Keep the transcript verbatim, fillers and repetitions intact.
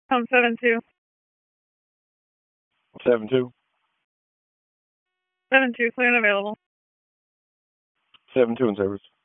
Um, seven two. Seven two. Seven two, clear and available. Seven two in service.